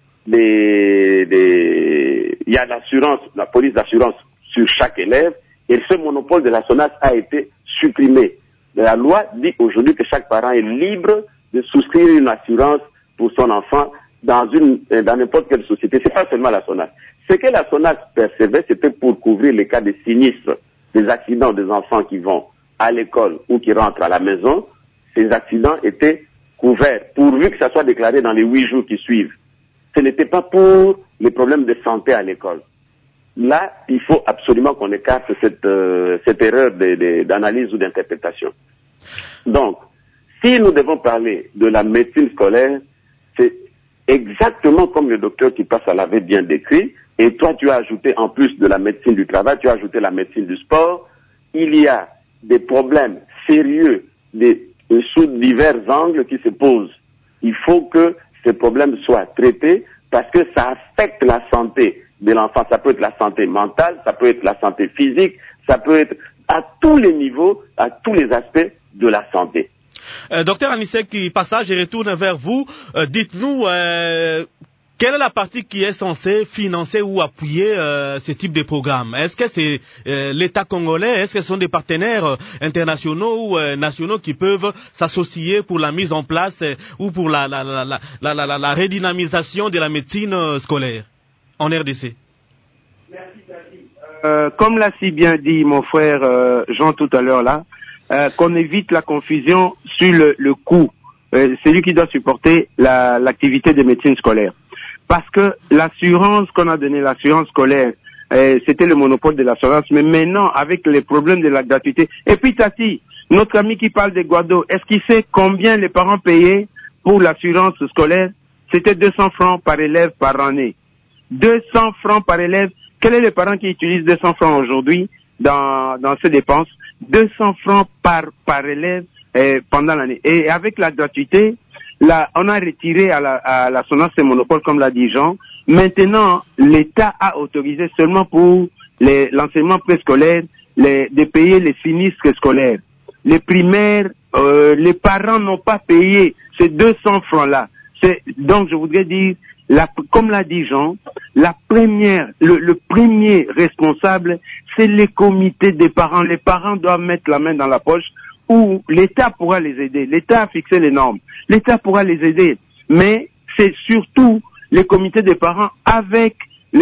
Il y a l'assurance, la police d'assurance sur chaque élève, et ce monopole de la SONAS a été supprimé. La loi dit aujourd'hui que chaque parent est libre de souscrire une assurance pour son enfant dans n'importe quelle société. C'est pas seulement la SONAS. Ce que la SONAS percevait, c'était pour couvrir les cas de sinistres, des accidents des enfants qui vont à l'école ou qui rentrent à la maison. Ces accidents étaient couverts, pourvu que ça soit déclaré dans les 8 jours qui suivent. Ce n'était pas pour les problèmes de santé à l'école. Là, il faut absolument qu'on écarte cette erreur d'analyse ou d'interprétation. Donc, si nous devons parler de la médecine scolaire, c'est exactement comme le docteur qui passe à l'avait bien décrit, et toi tu as ajouté en plus de la médecine du travail, tu as ajouté la médecine du sport. Il y a des problèmes sérieux sous divers angles qui se posent. Il faut que ces problèmes soient traités parce que ça affecte la santé de l'enfant. Ça peut être la santé mentale, ça peut être la santé physique, ça peut être à tous les niveaux, à tous les aspects de la santé.
Docteur Anisek, passage et retourne vers vous. Dites-nous, quelle est la partie qui est censée financer ou appuyer ce type de programme? Est-ce que c'est l'État congolais? Est-ce que ce sont des partenaires internationaux ou nationaux qui peuvent s'associer pour la mise en place ou pour la redynamisation de la médecine scolaire en RDC?
Merci, Tati. Comme l'a si bien dit mon frère Jean tout à l'heure là, qu'on évite la confusion sur le coût. C'est lui qui doit supporter l'activité de médecine scolaire. Parce que l'assurance qu'on a donnée, l'assurance scolaire, c'était le monopole de l'assurance, mais maintenant, avec les problèmes de la gratuité. Et puis Tati, notre ami qui parle de Guado, est-ce qu'il sait combien les parents payaient pour l'assurance scolaire? C'était 200 francs par élève par année. 200 francs par élève. Quel est le parent qui utilise 200 francs aujourd'hui dans ses dépenses? 200 francs par élève pendant l'année. Et avec la gratuité, là, on a retiré à l'assurance ces monopoles, comme l'a dit Jean. Maintenant, l'État a autorisé seulement pour l'enseignement préscolaire de payer les sinistres scolaires. Les primaires, les parents n'ont pas payé ces 200 francs-là. Donc, je voudrais dire, comme l'a dit Jean, le premier responsable, c'est les comités des parents. Les parents doivent mettre la main dans la poche où l'État pourra les aider. L'État a fixé les normes. L'État pourra les aider. Mais c'est surtout les comités des parents avec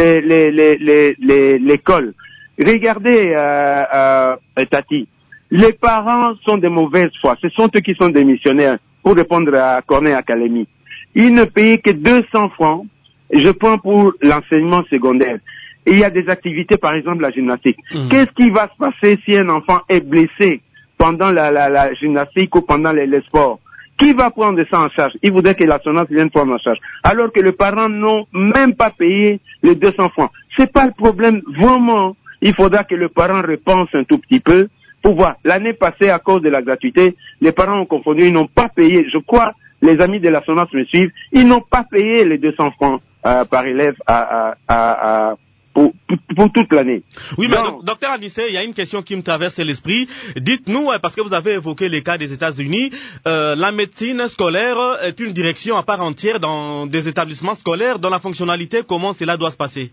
l'école. Regardez, Tati, les parents sont de mauvaise foi. Ce sont eux qui sont démissionnaires, pour répondre à Corneille Academy. Ils ne payaient que 200 francs, je prends pour l'enseignement secondaire. Et il y a des activités, par exemple la gymnastique. Qu'est-ce qui va se passer si un enfant est blessé pendant la gymnastique ou pendant les sports? Qui va prendre ça en charge? Il voudrait que l'assurance vienne prendre en charge. Alors que les parents n'ont même pas payé les 200 francs. C'est pas le problème. Vraiment, il faudra que le parent repense un tout petit peu pour voir. L'année passée, à cause de la gratuité, les parents ont confondu, ils n'ont pas payé. Je crois, les amis de l'assurance me suivent, ils n'ont pas payé les 200 francs par élève pour toute l'année.
Oui, mais docteur Anissé, il y a une question qui me traverse l'esprit. Dites-nous, parce que vous avez évoqué les cas des États-Unis, la médecine scolaire est une direction à part entière dans des établissements scolaires. Dans la fonctionnalité, comment cela doit se passer?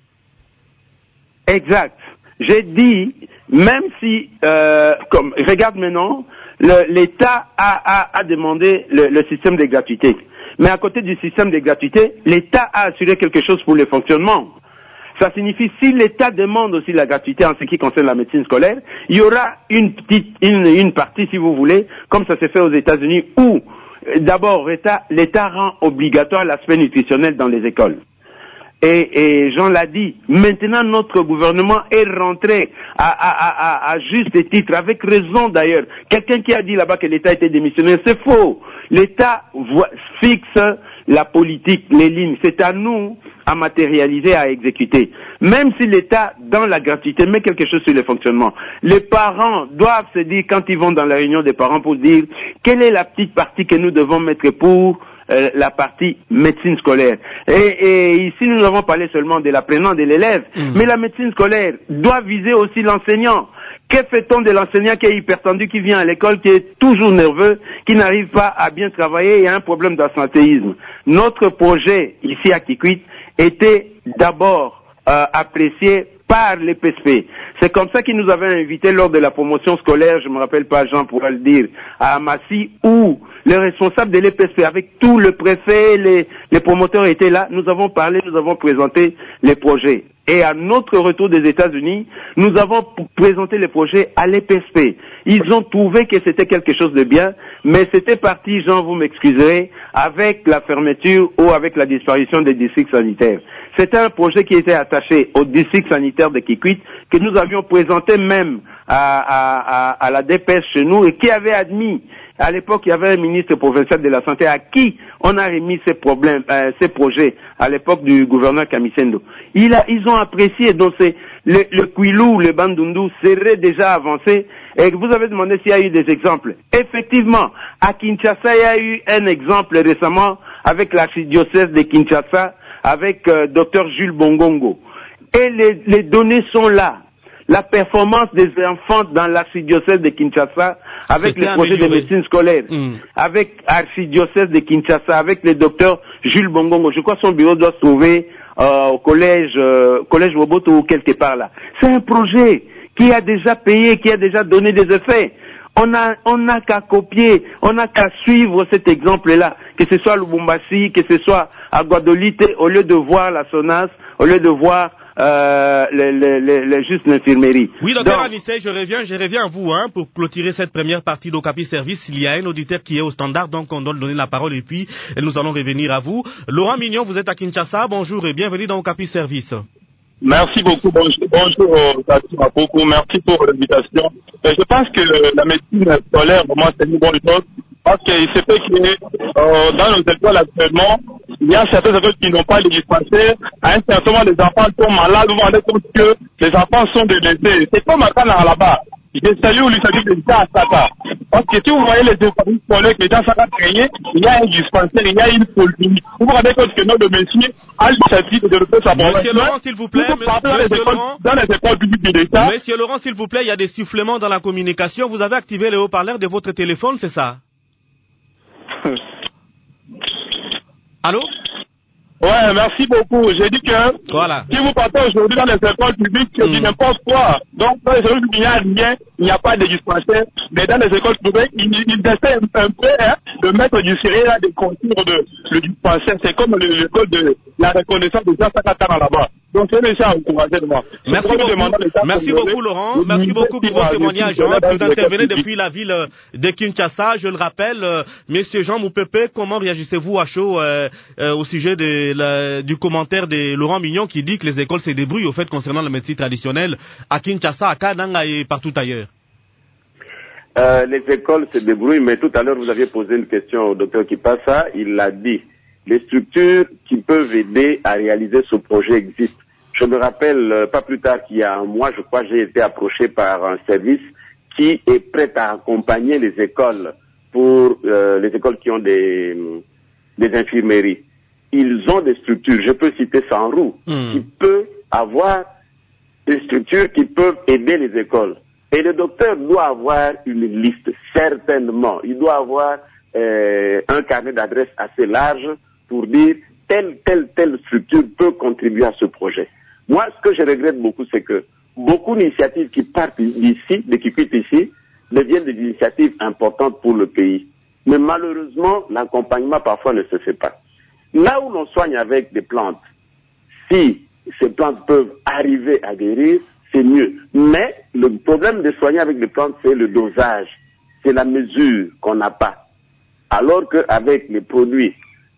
Exact. J'ai dit, même si, comme regarde maintenant, l'État a demandé le système de gratuité. Mais à côté du système de gratuité, l'État a assuré quelque chose pour le fonctionnement. Ça signifie, si l'État demande aussi la gratuité en ce qui concerne la médecine scolaire, il y aura une partie, si vous voulez, comme ça s'est fait aux États-Unis, où, d'abord, l'État rend obligatoire l'aspect nutritionnel dans les écoles. Et Jean l'a dit, maintenant notre gouvernement est rentré à juste titre, avec raison d'ailleurs. Quelqu'un qui a dit là-bas que l'État était démissionnaire, c'est faux. L'État fixe la politique, les lignes. C'est à nous à matérialiser, à exécuter. Même si l'État, dans la gratuité, met quelque chose sur le fonctionnement. Les parents doivent se dire, quand ils vont dans la réunion des parents, pour dire quelle est la petite partie que nous devons mettre pour la partie médecine scolaire. Et ici, nous avons parlé seulement de l'apprenant, de l'élève, mais la médecine scolaire doit viser aussi l'enseignant. Que fait-on de l'enseignant qui est hypertendu, qui vient à l'école, qui est toujours nerveux, qui n'arrive pas à bien travailler et a un problème d'absentéisme? Notre projet, ici à Kikwit, était d'abord apprécié par les PSP. C'est comme ça qu'ils nous avaient invités lors de la promotion scolaire, je me rappelle pas, Jean pourra le dire, à Amassi, où les responsables de l'EPSP, avec tout le préfet, les promoteurs étaient là, nous avons parlé, nous avons présenté les projets. Et à notre retour des États-Unis, nous avons présenté les projets à l'EPSP. Ils ont trouvé que c'était quelque chose de bien, mais c'était parti, Jean, vous m'excuserez, avec la fermeture ou avec la disparition des districts sanitaires. C'était un projet qui était attaché au district sanitaire de Kikwit, que nous avions présenté même à la DPS chez nous et qui avait admis. À l'époque, il y avait un ministre provincial de la Santé à qui on a remis ces projets à l'époque du gouverneur Kamisendo. Ils ont apprécié. Donc c'est le Kwilu, le Bandundu serait déjà avancé. Et vous avez demandé s'il y a eu des exemples. Effectivement, à Kinshasa, il y a eu un exemple récemment avec l'archidiocèse de Kinshasa, avec Dr Jules Bongongo. Et les données sont là. La performance des enfants dans l'archidiocèse de Kinshasa, avec les projets de médecine scolaire, avec l'archidiocèse de Kinshasa, avec le docteur Jules Bongongo. Je crois que son bureau doit se trouver au collège Woboto ou quelque part là. C'est un projet qui a déjà payé, qui a déjà donné des effets. On n'a qu'à copier, on n'a qu'à suivre cet exemple-là, que ce soit à Lubumbashi, que ce soit à Guadolite, au lieu de voir la SONAS, au lieu de voir juste l'infirmerie.
Oui, docteur Anissé, je reviens à vous pour clôturer cette première partie d'Okapi Service. Il y a un auditeur qui est au standard, donc on doit lui donner la parole et puis nous allons revenir à vous. Laurent Mignon, vous êtes à Kinshasa. Bonjour et bienvenue dans Okapi Service.
Merci beaucoup. Bonjour, beaucoup. Merci pour l'invitation. Je pense que la médecine scolaire, vraiment, c'est une bonne chose. Parce qu'il se fait que dans nos écoles actuellement, il y a certaines écoles qui n'ont pas les dispensaires. À un certain moment, les enfants sont malades. Vous vous rendez compte que les enfants sont délaissés. C'est comme à Kana là-bas. Je salue au lycée de l'État à Saka. Parce que si vous voyez les écoles scolaires que dans Saka créé, il y a un dispensaire, il y a une polyclinique. Vous vous rendez compte que notre monsieur a l'initiative de développer sa province.
Monsieur Laurent, s'il vous plaît,
dans les écoles publiques de l'État.
Monsieur Laurent, s'il vous plaît, il y a des sifflements dans la communication. Vous avez activé les haut-parleurs de votre téléphone, c'est ça? Allô?
Ouais, merci beaucoup. J'ai dit que
voilà.
Si vous partez aujourd'hui dans les écoles publiques, c'est du n'importe quoi. Donc, dans les écoles publiques, il n'y a rien, il n'y a pas de dispensaire. Mais dans les écoles publiques, ils essaient un peu de mettre du sérieux des contours le dispensaire. C'est comme l'école de la reconnaissance de Jean Sakatana là-bas. Donc, c'est déjà encouragé de moi.
Merci beaucoup, Laurent. Merci beaucoup pour votre témoignage. Vous intervenez depuis la ville de Kinshasa. Je le rappelle, Monsieur Jean Moupepe, comment réagissez-vous à chaud au sujet du commentaire de Laurent Mignon qui dit que les écoles se débrouillent au fait concernant la médecine traditionnelle à Kinshasa, à Kananga et partout ailleurs?
Les écoles se débrouillent, mais tout à l'heure vous aviez posé une question au docteur Kipassa, il l'a dit. Les structures qui peuvent aider à réaliser ce projet existent. Je me rappelle, pas plus tard qu'il y a un mois, je crois, j'ai été approché par un service qui est prêt à accompagner les écoles pour les écoles qui ont des infirmeries. Ils ont des structures, je peux citer Sanrou, qui peut avoir des structures qui peuvent aider les écoles. Et le docteur doit avoir une liste, certainement. Il doit avoir un carnet d'adresses assez large pour dire telle structure peut contribuer à ce projet. Moi, ce que je regrette beaucoup, c'est que beaucoup d'initiatives qui partent d'ici, qui quittent ici, deviennent des initiatives importantes pour le pays. Mais malheureusement, l'accompagnement parfois ne se fait pas. Là où l'on soigne avec des plantes, si ces plantes peuvent arriver à guérir, c'est mieux. Mais le problème de soigner avec des plantes, c'est le dosage, c'est la mesure qu'on n'a pas. Alors qu'avec les produits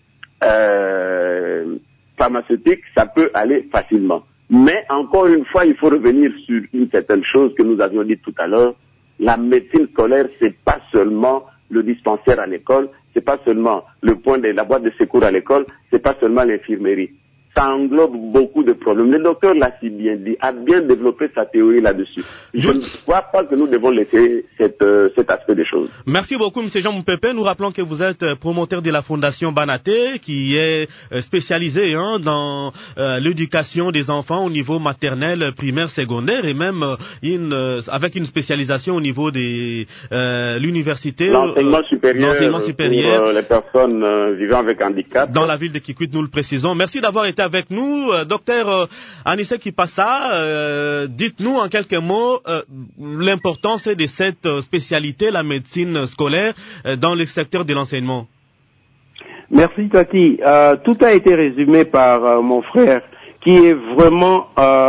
pharmaceutiques, ça peut aller facilement. Mais encore une fois, il faut revenir sur une certaine chose que nous avions dit tout à l'heure. La médecine scolaire, c'est pas seulement le dispensaire à l'école, c'est pas seulement le point de la boîte de secours à l'école, c'est pas seulement l'infirmerie. Ça englobe beaucoup de problèmes. Le docteur l'a si bien dit, a bien développé sa théorie là-dessus. Je ne crois pas que nous devons laisser cet aspect des choses.
Merci beaucoup, M. Jean Moupepe. Nous rappelons que vous êtes promoteur de la Fondation Banaté, qui est spécialisée dans l'éducation des enfants au niveau maternel, primaire, secondaire, et même avec une spécialisation au niveau de l'université.
L'enseignement supérieur pour les personnes vivant avec handicap.
Dans la ville de Kikwit, nous le précisons. Merci d'avoir été avec nous. Docteur Anissé Kipassa, dites-nous en quelques mots l'importance de cette spécialité, la médecine scolaire, dans le secteur de l'enseignement.
Merci Tati. Tout a été résumé par mon frère, qui est vraiment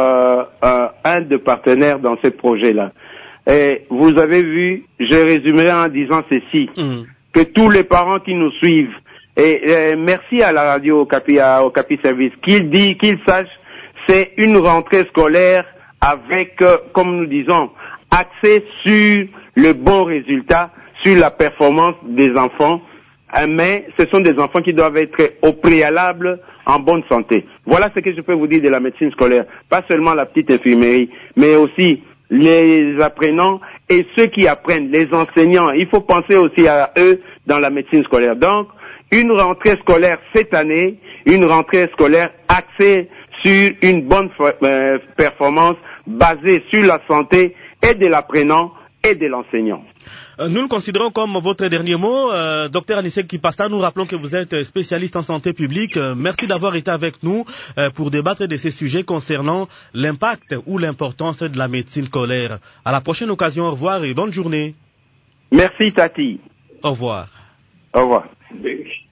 un des partenaires dans ce projet-là. Et vous avez vu, je résumerai en disant ceci, que tous les parents qui nous suivent, et merci à la radio Okapi Service, qu'ils sachent, c'est une rentrée scolaire avec, comme nous disons, axé sur le bon résultat, sur la performance des enfants, mais ce sont des enfants qui doivent être au préalable en bonne santé. Voilà ce que je peux vous dire de la médecine scolaire. Pas seulement la petite infirmerie, mais aussi les apprenants et ceux qui apprennent, les enseignants. Il faut penser aussi à eux dans la médecine scolaire. Donc, une rentrée scolaire cette année, une rentrée scolaire axée sur une bonne performance basée sur la santé et de l'apprenant et de l'enseignant.
Nous le considérons comme votre dernier mot. Docteur Anissé Kipassa, nous rappelons que vous êtes spécialiste en santé publique. Merci d'avoir été avec nous pour débattre de ces sujets concernant l'impact ou l'importance de la médecine scolaire. À la prochaine occasion, au revoir et bonne journée.
Merci Tati.
Au revoir.
Au revoir.